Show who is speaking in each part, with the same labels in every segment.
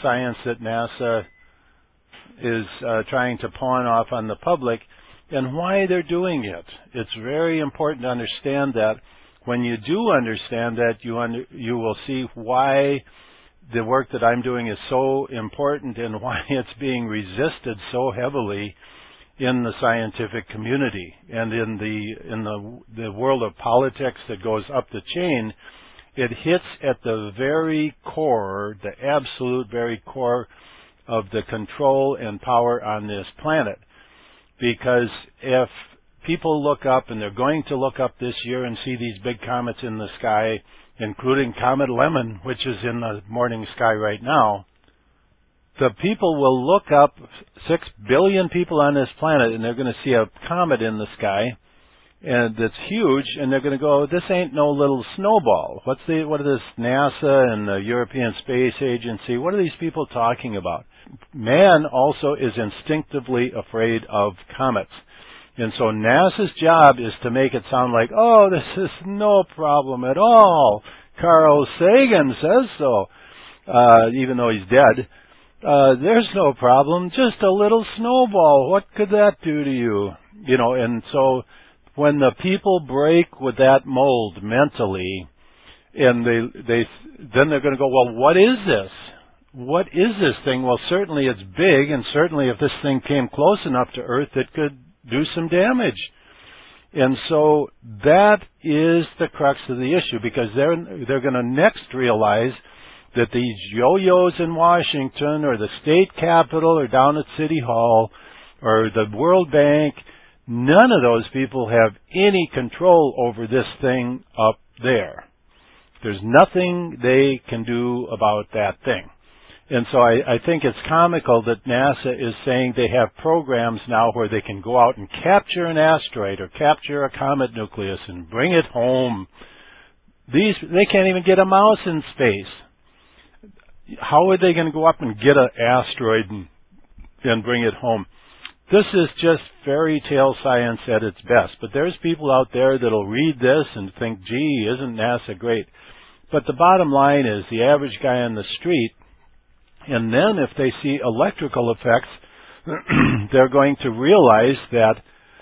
Speaker 1: science that NASA is trying to pawn off on the public and why they're doing it. It's very important to understand that. When you do understand that, you will see why the work that I'm doing is so important and why it's being resisted so heavily in the scientific community and in the world of politics that goes up the chain. It hits at the very core, the absolute very core of the control and power on this planet. Because if people look up, and they're going to look up this year and see these big comets in the sky, including Comet Lemon, which is in the morning sky right now, the people will look up, 6 billion people on this planet, and they're going to see a comet in the sky, and that's huge, and they're going to go, this ain't no little snowball. What are this NASA and the European Space Agency, what are these people talking about? Man also is instinctively afraid of comets. And so NASA's job is to make it sound like, oh, this is no problem at all. Carl Sagan says so, even though he's dead. There's no problem, just a little snowball. What could that do to you? You know, and so when the people break with that mold mentally, and then they're going to go, well, what is this? What is this thing? Well, certainly it's big, and certainly if this thing came close enough to Earth, it could do some damage. And so that is the crux of the issue, because they're going to next realize that these yo-yos in Washington or the state capitol or down at City Hall or the World Bank, none of those people have any control over this thing up there. There's nothing they can do about that thing. And so I think it's comical that NASA is saying they have programs now where they can go out and capture an asteroid or capture a comet nucleus and bring it home. They can't even get a mouse in space. How are they going to go up and get an asteroid and bring it home? This is just fairy tale science at its best. But there's people out there that'll read this and think, gee, isn't NASA great? But the bottom line is the average guy on the street, and then if they see electrical effects, they're going to realize that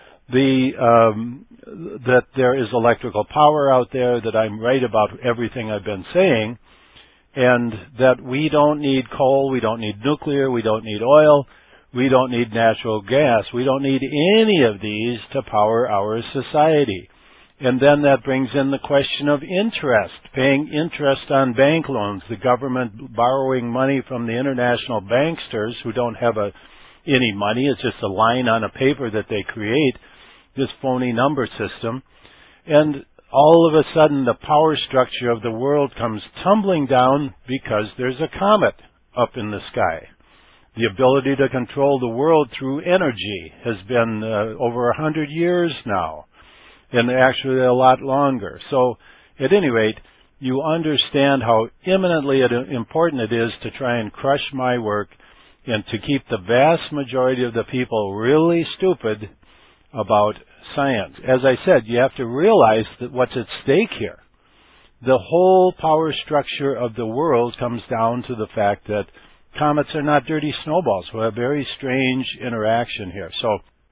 Speaker 1: that there is electrical power out there, that I'm right about everything I've been saying, and that we don't need coal, we don't need nuclear, we don't need oil, we don't need natural gas, we don't need any of these to power our society. And then that brings in the question of interest, paying interest on bank loans, the government borrowing money from the international banksters who don't have any money. It's just a line on a paper that they create, this phony number system. And all of a sudden the power structure of the world comes tumbling down because there's a comet up in the sky. The ability to control the world through energy has been over 100 years now, and actually a lot longer. So, at any rate, you understand how eminently important it is to try and crush my work and to keep the vast majority of the people really stupid about science. As I said, you have to realize that what's at stake here. The whole power structure of the world comes down to the fact that comets are not dirty snowballs. We have a very strange interaction here. So